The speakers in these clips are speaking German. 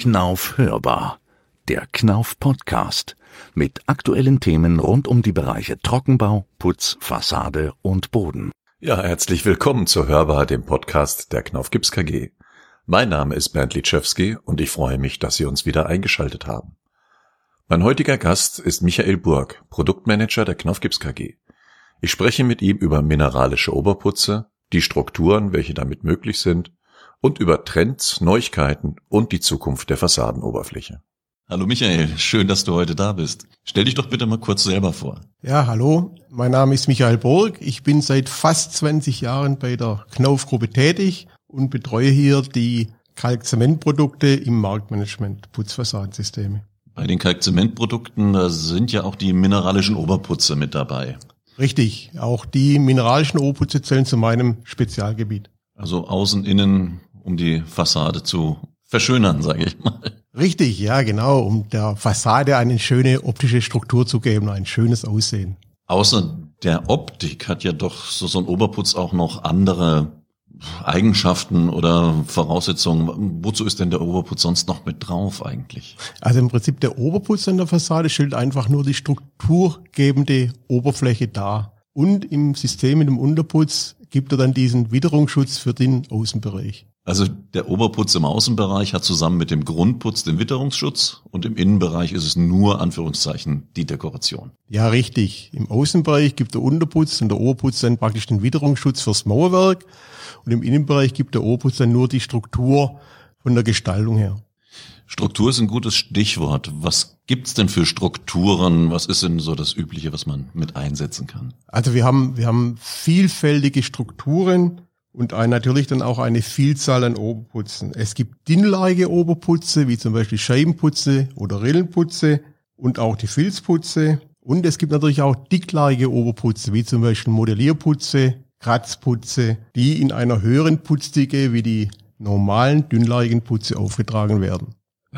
Knauf hörbar, der Knauf Podcast mit aktuellen Themen rund um die Bereiche Trockenbau, Putz, Fassade und Boden. Ja, herzlich willkommen zu Hörbar, dem Podcast der Knauf Gips KG. Mein Name ist Bernd Litschewski und ich freue mich, dass Sie uns wieder eingeschaltet haben. Mein heutiger Gast ist Michael Burg, Produktmanager der Knauf Gips KG. Ich spreche mit ihm über mineralische Oberputze, die Strukturen, welche damit möglich sind, und über Trends, Neuigkeiten und die Zukunft der Fassadenoberfläche. Hallo Michael, schön, dass du heute da bist. Stell dich doch bitte mal kurz selber vor. Ja, hallo, mein Name ist Michael Burg. Ich bin seit fast 20 Jahren bei der Knauf-Gruppe tätig und betreue hier die Kalkzementprodukte im Marktmanagement, Putzfassadensysteme. Bei den Kalkzementprodukten, da sind ja auch die mineralischen Oberputze mit dabei. Richtig, auch die mineralischen Oberputze zählen zu meinem Spezialgebiet. Also außen, innen, um die Fassade zu verschönern, sage ich mal. Richtig, ja genau, um der Fassade eine schöne optische Struktur zu geben, ein schönes Aussehen. Außer der Optik hat ja doch so ein Oberputz auch noch andere Eigenschaften oder Voraussetzungen. Wozu ist denn der Oberputz sonst noch mit drauf eigentlich? Also im Prinzip der Oberputz an der Fassade stellt einfach nur die strukturgebende Oberfläche dar. Und im System mit dem Unterputz gibt er dann diesen Witterungsschutz für den Außenbereich. Also der Oberputz im Außenbereich hat zusammen mit dem Grundputz den Witterungsschutz und im Innenbereich ist es nur, Anführungszeichen, die Dekoration. Ja, richtig. Im Außenbereich gibt der Unterputz und der Oberputz dann praktisch den Witterungsschutz fürs Mauerwerk und im Innenbereich gibt der Oberputz dann nur die Struktur von der Gestaltung her. Struktur ist ein gutes Stichwort. Was gibt's denn für Strukturen? Was ist denn so das Übliche, was man mit einsetzen kann? Also wir haben vielfältige Strukturen und natürlich dann auch eine Vielzahl an Oberputzen. Es gibt dünnlaige Oberputze, wie zum Beispiel Scheibenputze oder Rillenputze und auch die Filzputze. Und es gibt natürlich auch dicklagige Oberputze, wie zum Beispiel Modellierputze, Kratzputze, die in einer höheren Putzdicke wie die normalen dünnlagigen Putze aufgetragen werden.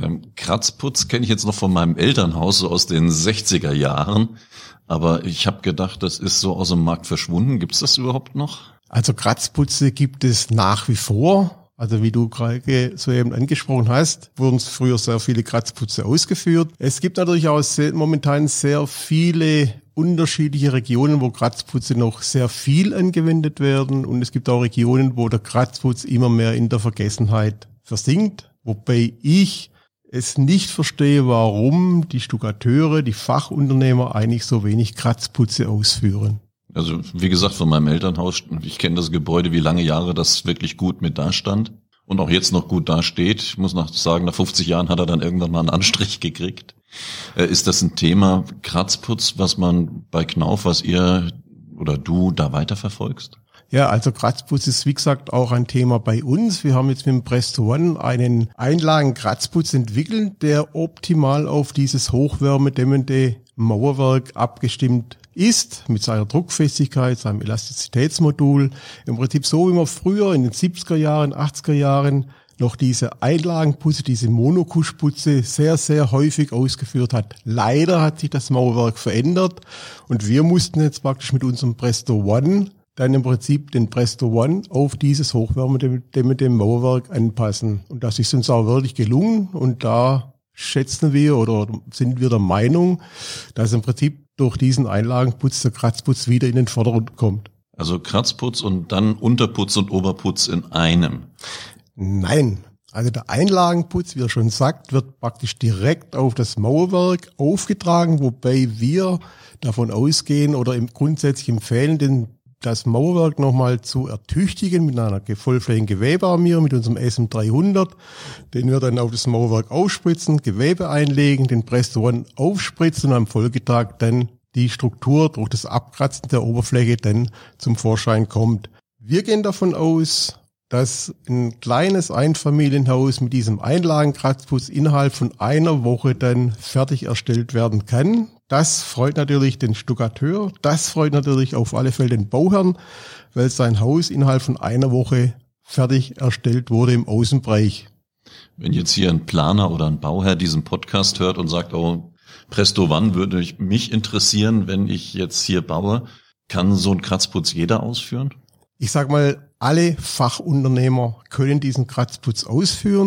Kratzputz kenne ich jetzt noch von meinem Elternhaus, so aus den 60er Jahren. Aber ich habe gedacht, das ist so aus dem Markt verschwunden. Gibt's das überhaupt noch? Also Kratzputze gibt es nach wie vor. Also wie du gerade soeben angesprochen hast, wurden früher sehr viele Kratzputze ausgeführt. Es gibt natürlich auch momentan sehr viele unterschiedliche Regionen, wo Kratzputze noch sehr viel angewendet werden. Und es gibt auch Regionen, wo der Kratzputz immer mehr in der Vergessenheit versinkt. Wobei ich es nicht verstehe, warum die Stuckateure, die Fachunternehmer eigentlich so wenig Kratzputze ausführen. Also wie gesagt, von meinem Elternhaus, ich kenne das Gebäude, wie lange Jahre das wirklich gut mit dastand und auch jetzt noch gut dasteht. Ich muss noch sagen, nach 50 Jahren hat er dann irgendwann mal einen Anstrich gekriegt. Ist das ein Thema Kratzputz, was man bei Knauf, was ihr oder du da weiterverfolgst? Ja, also Kratzputz ist wie gesagt auch ein Thema bei uns. Wir haben jetzt mit dem Presto One einen Einlagen-Kratzputz entwickelt, der optimal auf dieses hochwärmedämmende Mauerwerk abgestimmt ist, mit seiner Druckfestigkeit, seinem Elastizitätsmodul. Im Prinzip so, wie man früher in den 70er Jahren, 80er Jahren noch diese Einlagenputze, diese Monokuschputze sehr, sehr häufig ausgeführt hat. Leider hat sich das Mauerwerk verändert und wir mussten jetzt praktisch mit unserem Presto One dann im Prinzip den Presto One auf dieses hochwärmedämmende Mauerwerk anpassen. Und das ist uns auch wirklich gelungen und da schätzen wir oder sind wir der Meinung, dass im Prinzip durch diesen Einlagenputz der Kratzputz wieder in den Vordergrund kommt. Also Kratzputz und dann Unterputz und Oberputz in einem? Nein, also der Einlagenputz, wie er schon sagt, wird praktisch direkt auf das Mauerwerk aufgetragen, wobei wir davon ausgehen oder grundsätzlich empfehlen, das Mauerwerk nochmal zu ertüchtigen mit einer vollflächigen Gewebearmierung, mit unserem SM300, den wir dann auf das Mauerwerk aufspritzen, Gewebe einlegen, den Presto One aufspritzen und am Folgetag dann die Struktur durch das Abkratzen der Oberfläche dann zum Vorschein kommt. Wir gehen davon aus, dass ein kleines Einfamilienhaus mit diesem Einlagenkratzputz innerhalb von einer Woche dann fertig erstellt werden kann. Das freut natürlich den Stuckateur, das freut natürlich auf alle Fälle den Bauherrn, weil sein Haus innerhalb von einer Woche fertig erstellt wurde im Außenbereich. Wenn jetzt hier ein Planer oder ein Bauherr diesen Podcast hört und sagt, oh, Presto One würde mich interessieren, wenn ich jetzt hier baue, kann so ein Kratzputz jeder ausführen? Ich sag mal, alle Fachunternehmer können diesen Kratzputz ausführen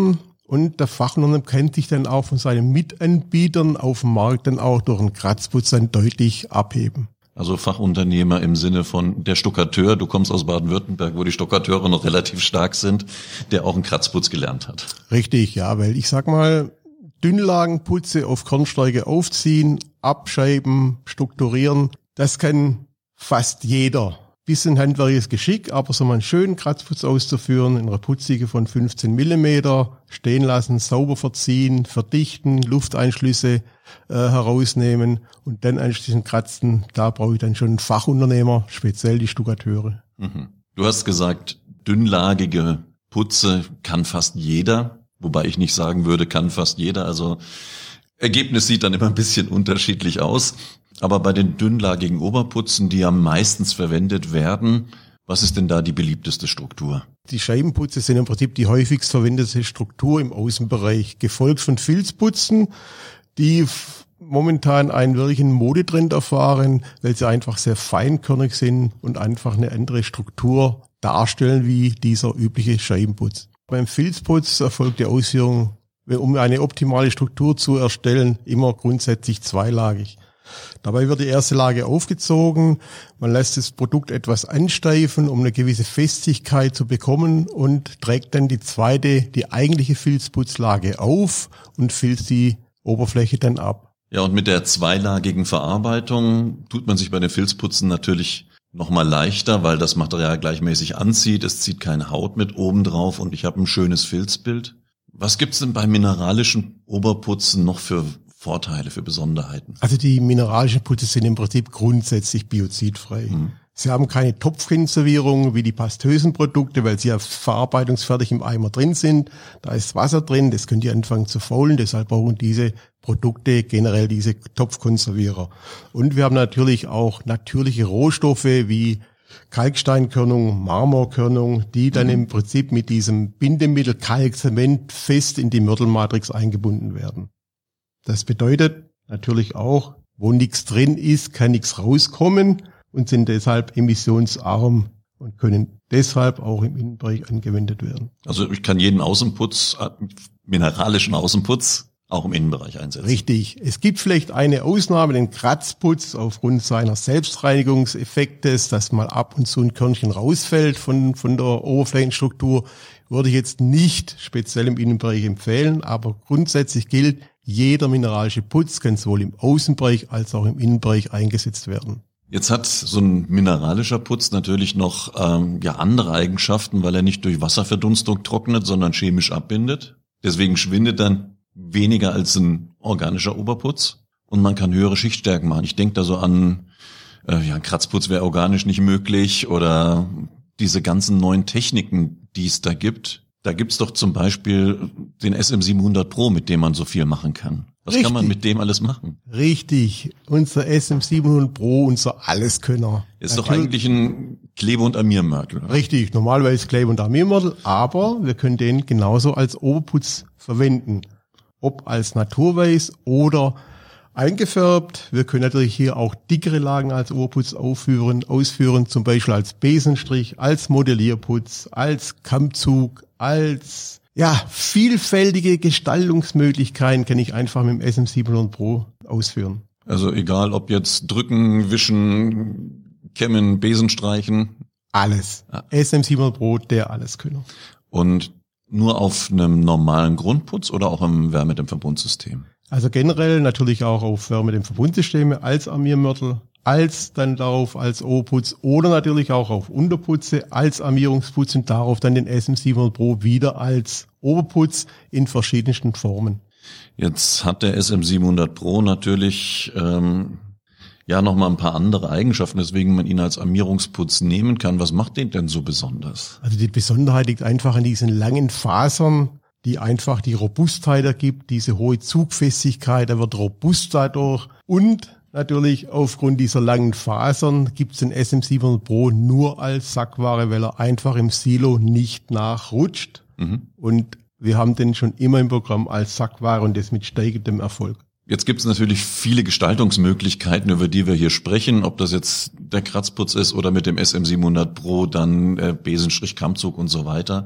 Und der Fachunternehmen kann sich dann auch von seinen Mitanbietern auf dem Markt dann auch durch einen Kratzputz dann deutlich abheben. Also Fachunternehmer im Sinne von der Stuckateur, du kommst aus Baden-Württemberg, wo die Stuckateure noch relativ stark sind, der auch einen Kratzputz gelernt hat. Richtig, ja, weil ich sag mal, Dünnlagenputze auf Kornstärke aufziehen, abscheiben, strukturieren, das kann fast jeder. Bisschen handwerkliches Geschick, aber so mal einen schönen Kratzputz auszuführen, in einer Putzige von 15 Millimeter, stehen lassen, sauber verziehen, verdichten, Lufteinschlüsse herausnehmen und dann anschließend kratzen, da brauche ich dann schon einen Fachunternehmer, speziell die Stuckateure. Mhm. Du hast gesagt, dünnlagige Putze kann fast jeder, wobei ich nicht sagen würde, kann fast jeder, also Ergebnis sieht dann immer ein bisschen unterschiedlich aus. Aber bei den dünnlagigen Oberputzen, die ja meistens verwendet werden, was ist denn da die beliebteste Struktur? Die Scheibenputze sind im Prinzip die häufigst verwendete Struktur im Außenbereich, gefolgt von Filzputzen, die momentan einen wirklichen Modetrend erfahren, weil sie einfach sehr feinkörnig sind und einfach eine andere Struktur darstellen wie dieser übliche Scheibenputz. Beim Filzputz erfolgt die Ausführung, um eine optimale Struktur zu erstellen, immer grundsätzlich zweilagig. Dabei wird die erste Lage aufgezogen, man lässt das Produkt etwas ansteifen, um eine gewisse Festigkeit zu bekommen und trägt dann die zweite, die eigentliche Filzputzlage auf und filzt die Oberfläche dann ab. Ja, und mit der zweilagigen Verarbeitung tut man sich bei den Filzputzen natürlich nochmal leichter, weil das Material gleichmäßig anzieht, es zieht keine Haut mit oben drauf und ich habe ein schönes Filzbild. Was gibt's denn bei mineralischen Oberputzen noch für Vorteile, für Besonderheiten? Also die mineralischen Putze sind im Prinzip grundsätzlich biozidfrei. Sie haben keine Topfkonservierung wie die pastösen Produkte, weil sie ja verarbeitungsfertig im Eimer drin sind. Da ist Wasser drin, das könnt ihr anfangen zu faulen, deshalb brauchen diese Produkte generell diese Topfkonservierer. Und wir haben natürlich auch natürliche Rohstoffe wie Kalksteinkörnung, Marmorkörnung, die dann im Prinzip mit diesem Bindemittel Kalkzement fest in die Mörtelmatrix eingebunden werden. Das bedeutet natürlich auch, wo nichts drin ist, kann nichts rauskommen und sind deshalb emissionsarm und können deshalb auch im Innenbereich angewendet werden. Also ich kann jeden Außenputz, mineralischen Außenputz, auch im Innenbereich einsetzen. Richtig. Es gibt vielleicht eine Ausnahme, den Kratzputz aufgrund seiner Selbstreinigungseffektes, dass mal ab und zu ein Körnchen rausfällt von der Oberflächenstruktur, würde ich jetzt nicht speziell im Innenbereich empfehlen, aber grundsätzlich gilt, jeder mineralische Putz kann sowohl im Außenbereich als auch im Innenbereich eingesetzt werden. Jetzt hat so ein mineralischer Putz natürlich noch andere Eigenschaften, weil er nicht durch Wasserverdunstung trocknet, sondern chemisch abbindet. Deswegen schwindet dann weniger als ein organischer Oberputz und man kann höhere Schichtstärken machen. Ich denke da so an, ein Kratzputz wäre organisch nicht möglich oder diese ganzen neuen Techniken, die es da gibt. Da gibt's doch zum Beispiel den SM700 Pro, mit dem man so viel machen kann. Was Richtig. kann man mit dem alles machen? Richtig, unser SM700 Pro, unser Alleskönner. Ist doch eigentlich ein Klebe- und Armiermörtel. Richtig, normalerweise Klebe- und Armiermörtel, aber wir können den genauso als Oberputz verwenden. Ob als Naturweiß oder eingefärbt. Wir können natürlich hier auch dickere Lagen als Oberputz ausführen, zum Beispiel als Besenstrich, als Modellierputz, als Kammzug, als vielfältige Gestaltungsmöglichkeiten kann ich einfach mit dem SM700 Pro ausführen. Also egal, ob jetzt drücken, wischen, kämmen, Besen streichen. Alles. Ja. SM700 Pro, der Alleskönner. Und nur auf einem normalen Grundputz oder auch im Wärmedämmverbundsystem? Also generell natürlich auch auf Wärmedämmverbundsysteme als Armiermörtel, als dann darauf als Oberputz oder natürlich auch auf Unterputze als Armierungsputz und darauf dann den SM700 Pro wieder als Oberputz in verschiedensten Formen. Jetzt hat der SM700 Pro natürlich nochmal ein paar andere Eigenschaften, weswegen man ihn als Armierungsputz nehmen kann. Was macht den denn so besonders? Also die Besonderheit liegt einfach in diesen langen Fasern, die einfach die Robustheit ergibt, diese hohe Zugfestigkeit, er wird robust dadurch und natürlich aufgrund dieser langen Fasern gibt es den SM700 Pro nur als Sackware, weil er einfach im Silo nicht nachrutscht und wir haben den schon immer im Programm als Sackware und das mit steigendem Erfolg. Jetzt gibt es natürlich viele Gestaltungsmöglichkeiten, über die wir hier sprechen, ob das jetzt der Kratzputz ist oder mit dem SM700 Pro dann Besenstrich, Kammzug und so weiter.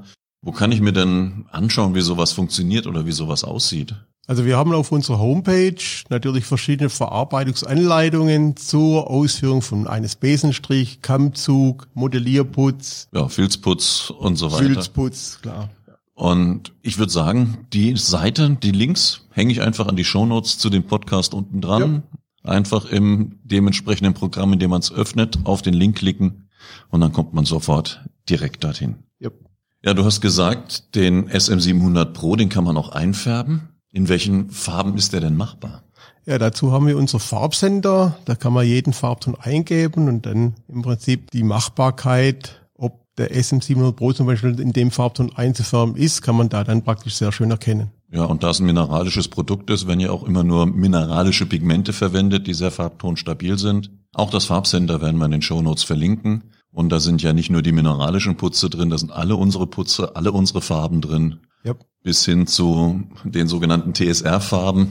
Wo kann ich mir denn anschauen, wie sowas funktioniert oder wie sowas aussieht? Also wir haben auf unserer Homepage natürlich verschiedene Verarbeitungsanleitungen zur Ausführung von eines Besenstrich, Kammzug, Modellierputz. Ja, Filzputz und so weiter. Filzputz, klar. Und ich würde sagen, die Seite, die Links, hänge ich einfach an die Shownotes zu dem Podcast unten dran. Ja. Einfach im dementsprechenden Programm, in dem man es öffnet, auf den Link klicken und dann kommt man sofort direkt dorthin. Ja. Ja, du hast gesagt, den SM700 Pro, den kann man auch einfärben. In welchen Farben ist der denn machbar? Ja, dazu haben wir unser Farbsender. Da kann man jeden Farbton eingeben und dann im Prinzip die Machbarkeit, ob der SM700 Pro zum Beispiel in dem Farbton einzufärben ist, kann man da dann praktisch sehr schön erkennen. Ja, und da es ein mineralisches Produkt ist, wenn ihr auch immer nur mineralische Pigmente verwendet, die sehr farbtonstabil sind. Auch das Farbsender werden wir in den Shownotes verlinken. Und da sind ja nicht nur die mineralischen Putze drin, da sind alle unsere Putze, alle unsere Farben drin. Yep. Bis hin zu den sogenannten TSR-Farben.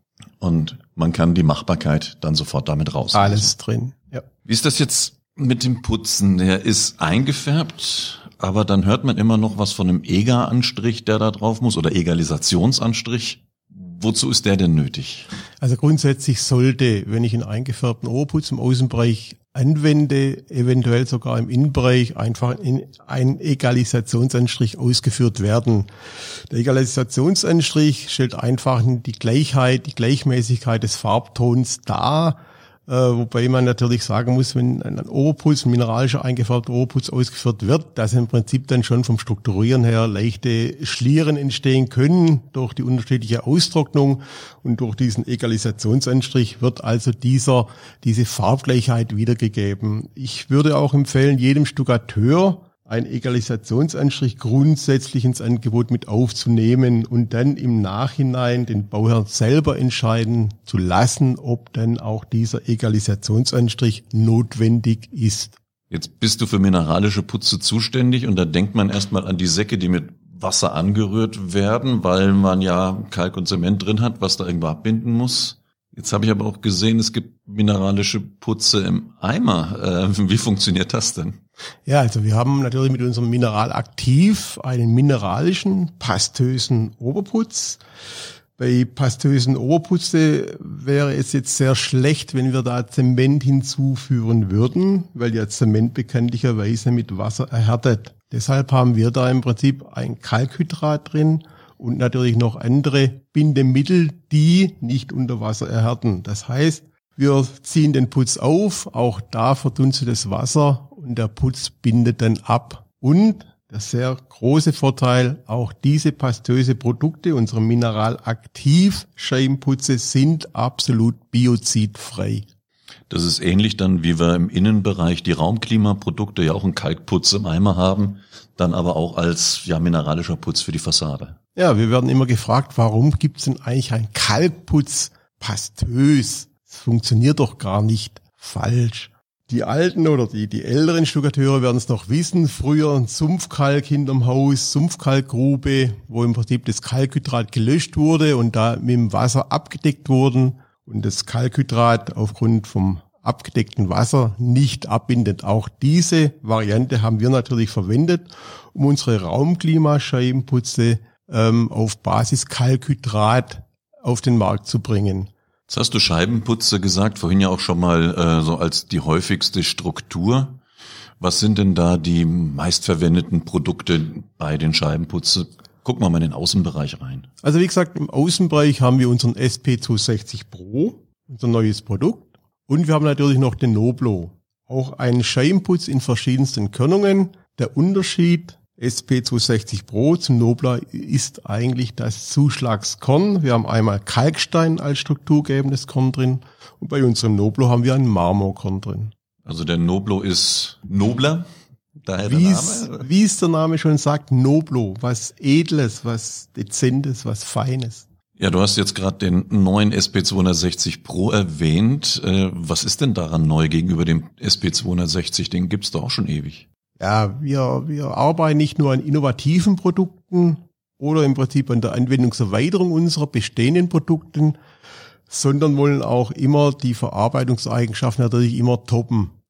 Und man kann die Machbarkeit dann sofort damit raus. Alles drin, ja. Wie ist das jetzt mit dem Putzen? Der ist eingefärbt, aber dann hört man immer noch was von einem EGA-Anstrich, der da drauf muss, oder Egalisationsanstrich. Wozu ist der denn nötig? Also grundsätzlich sollte, wenn ich einen eingefärbten Oberputz im Außenbereich anwende, eventuell sogar im Innenbereich einfach ein Egalisationsanstrich ausgeführt werden. Der Egalisationsanstrich stellt einfach die Gleichheit, die Gleichmäßigkeit des Farbtons dar, wobei man natürlich sagen muss, wenn ein Oberputz, ein mineralischer eingefärbter Oberputz ausgeführt wird, dass im Prinzip dann schon vom Strukturieren her leichte Schlieren entstehen können durch die unterschiedliche Austrocknung und durch diesen Egalisationsanstrich wird also diese Farbgleichheit wiedergegeben. Ich würde auch empfehlen, jedem Stuckateur einen Egalisationsanstrich grundsätzlich ins Angebot mit aufzunehmen und dann im Nachhinein den Bauherrn selber entscheiden zu lassen, ob dann auch dieser Egalisationsanstrich notwendig ist. Jetzt bist du für mineralische Putze zuständig und da denkt man erstmal an die Säcke, die mit Wasser angerührt werden, weil man ja Kalk und Zement drin hat, was da irgendwo abbinden muss. Jetzt habe ich aber auch gesehen, es gibt mineralische Putze im Eimer. Wie funktioniert das denn? Ja, also wir haben natürlich mit unserem Mineral Aktiv einen mineralischen, pastösen Oberputz. Bei pastösen Oberputze wäre es jetzt sehr schlecht, wenn wir da Zement hinzuführen würden, weil ja Zement bekanntlicherweise mit Wasser erhärtet. Deshalb haben wir da im Prinzip ein Kalkhydrat drin und natürlich noch andere Bindemittel, die nicht unter Wasser erhärten. Das heißt, wir ziehen den Putz auf, auch da verdunstet das Wasser und der Putz bindet dann ab. Und der sehr große Vorteil, auch diese pastöse Produkte, unsere Mineralaktiv-Scheibenputze sind absolut biozidfrei. Das ist ähnlich dann, wie wir im Innenbereich die Raumklimaprodukte ja auch einen Kalkputz im Eimer haben, dann aber auch als mineralischer Putz für die Fassade. Ja, wir werden immer gefragt, warum gibt's denn eigentlich einen Kalkputz pastös? Das funktioniert doch gar nicht. Falsch. Die alten oder die älteren Stuckateure werden es noch wissen. Früher ein Sumpfkalk hinterm Haus, Sumpfkalkgrube, wo im Prinzip das Kalkhydrat gelöscht wurde und da mit dem Wasser abgedeckt wurden und das Kalkhydrat aufgrund vom abgedeckten Wasser nicht abbindet. Auch diese Variante haben wir natürlich verwendet, um unsere Raumklimascheibenputze auf Basis Kalkhydrat auf den Markt zu bringen. Jetzt hast du Scheibenputze gesagt, vorhin ja auch schon mal so als die häufigste Struktur. Was sind denn da die meistverwendeten Produkte bei den Scheibenputze? Gucken wir mal in den Außenbereich rein. Also wie gesagt, im Außenbereich haben wir unseren SP260 Pro, unser neues Produkt. Und wir haben natürlich noch den Noblo. Auch einen Scheibenputz in verschiedensten Körnungen. Der Unterschied SP260 Pro zum Noblo ist eigentlich das Zuschlagskorn. Wir haben einmal Kalkstein als strukturgebendes Korn drin und bei unserem Noblo haben wir ein Marmorkorn drin. Also der Noblo ist nobler, daher der Name? Wie es der Name schon sagt, Noblo, was Edles, was Dezentes, was Feines. Ja, du hast jetzt gerade den neuen SP260 Pro erwähnt. Was ist denn daran neu gegenüber dem SP260? Den gibt's doch auch schon ewig. Ja, wir arbeiten nicht nur an innovativen Produkten oder im Prinzip an der Anwendungserweiterung unserer bestehenden Produkten, sondern wollen auch immer die Verarbeitungseigenschaften natürlich immer toppen.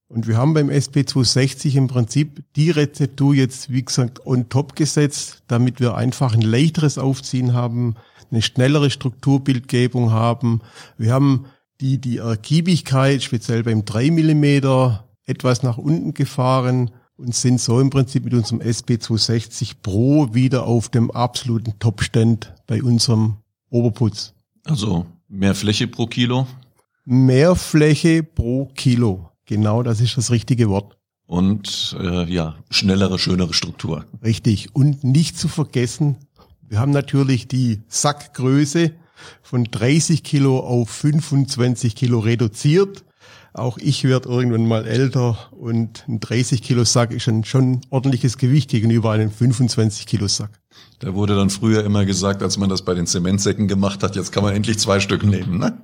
Und wir haben beim SP260 im Prinzip die Rezeptur jetzt, wie gesagt, on top gesetzt, damit wir einfach ein leichteres Aufziehen haben, eine schnellere Strukturbildgebung haben. Wir haben die Ergiebigkeit, speziell beim 3 mm, etwas nach unten gefahren und sind so im Prinzip mit unserem SP260 Pro wieder auf dem absoluten Topstand bei unserem Oberputz. Also mehr Fläche pro Kilo? Mehr Fläche pro Kilo. Genau, das ist das richtige Wort. Und schnellere, schönere Struktur. Richtig. Und nicht zu vergessen, wir haben natürlich die Sackgröße von 30 Kilo auf 25 Kilo reduziert. Auch ich werde irgendwann mal älter und ein 30 Kilo Sack ist schon ordentliches Gewicht gegenüber einem 25 Kilo Sack. Da wurde dann früher immer gesagt, als man das bei den Zementsäcken gemacht hat, jetzt kann man endlich 2 Stück nehmen, ne?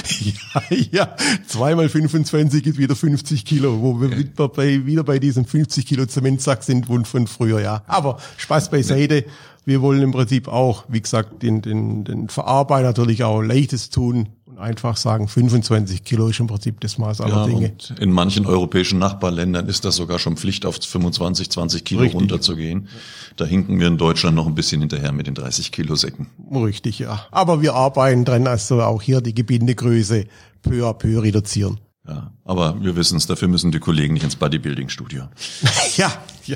Ja, 2 mal 25 ist wieder 50 Kilo, wo wir wieder bei diesem 50 Kilo Zementsack sind von früher, ja. Aber Spaß beiseite. Wir wollen im Prinzip auch, wie gesagt, den Verarbeiter natürlich auch Leichtes tun und einfach sagen, 25 Kilo ist im Prinzip das Maß aller Dinge. Und in manchen europäischen Nachbarländern ist das sogar schon Pflicht, auf 25, 20 Kilo runterzugehen. Da hinken wir in Deutschland noch ein bisschen hinterher mit den 30 Kilo Säcken. Richtig, ja. Aber wir arbeiten dran, also auch hier die Gebindegröße peu à peu reduzieren. Ja, aber wir wissen es, dafür müssen die Kollegen nicht ins Bodybuilding-Studio. Ja.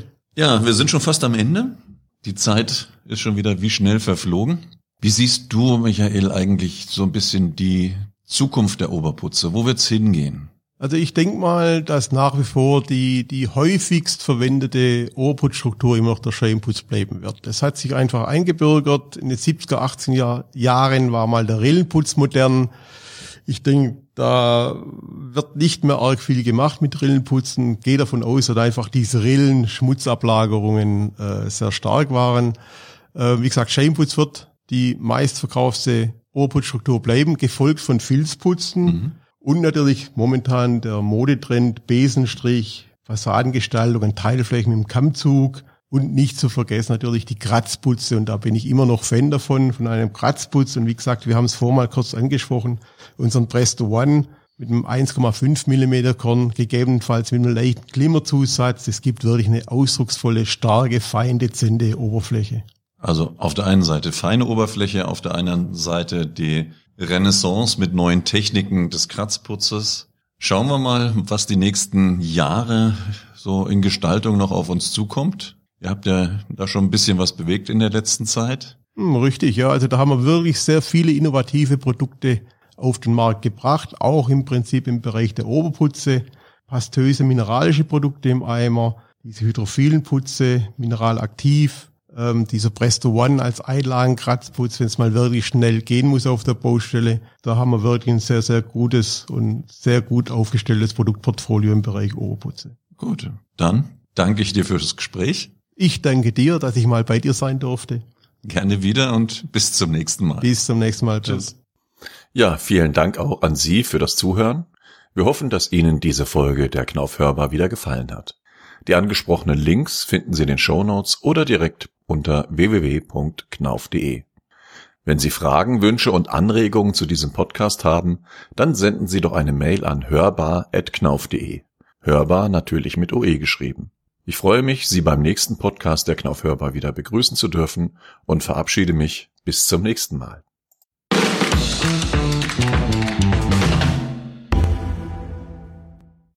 Ja, wir sind schon fast am Ende. Die Zeit ist schon wieder wie schnell verflogen. Wie siehst du, Michael, eigentlich so ein bisschen die Zukunft der Oberputze? Wo wird's hingehen? Also ich denke mal, dass nach wie vor die häufigst verwendete Oberputzstruktur immer noch der Scheibenputz bleiben wird. Das hat sich einfach eingebürgert. In den 70er, 80er Jahren war mal der Rillenputz modern. Ich denke, da wird nicht mehr arg viel gemacht mit Rillenputzen. Gehe davon aus, dass einfach diese Rillen-Schmutzablagerungen sehr stark waren. Wie gesagt, Scheibenputz wird die meistverkaufte Oberputzstruktur bleiben, gefolgt von Filzputzen und natürlich momentan der Modetrend Besenstrich, Fassadengestaltung, Teilflächen mit dem Kammzug und nicht zu vergessen natürlich die Kratzputze, und da bin ich immer noch Fan von einem Kratzputz. Und wie gesagt, wir haben es vorher mal kurz angesprochen, unseren Presto One mit einem 1,5 mm Korn, gegebenenfalls mit einem leichten Glimmerzusatz. Es gibt wirklich eine ausdrucksvolle, starke, fein dezente Oberfläche. Also auf der einen Seite feine Oberfläche, auf der anderen Seite die Renaissance mit neuen Techniken des Kratzputzes. Schauen wir mal, was die nächsten Jahre so in Gestaltung noch auf uns zukommt. Ihr habt ja da schon ein bisschen was bewegt in der letzten Zeit. Richtig, ja. Also da haben wir wirklich sehr viele innovative Produkte auf den Markt gebracht, auch im Prinzip im Bereich der Oberputze, pastöse mineralische Produkte im Eimer, diese hydrophilen Putze, mineralaktiv, dieser Presto One als Einlagenkratzputz, wenn es mal wirklich schnell gehen muss auf der Baustelle. Da haben wir wirklich ein sehr, sehr gutes und sehr gut aufgestelltes Produktportfolio im Bereich Oberputze. Gut, dann danke ich dir für das Gespräch. Ich danke dir, dass ich mal bei dir sein durfte. Gerne wieder und bis zum nächsten Mal. Bis zum nächsten Mal. Tschüss. Ja, vielen Dank auch an Sie für das Zuhören. Wir hoffen, dass Ihnen diese Folge der Knauf hörbar wieder gefallen hat. Die angesprochenen Links finden Sie in den Shownotes oder direkt unter www.knauf.de. Wenn Sie Fragen, Wünsche und Anregungen zu diesem Podcast haben, dann senden Sie doch eine Mail an hörbar@knauf.de. Hörbar natürlich mit OE geschrieben. Ich freue mich, Sie beim nächsten Podcast der Knauf hörbar wieder begrüßen zu dürfen und verabschiede mich bis zum nächsten Mal.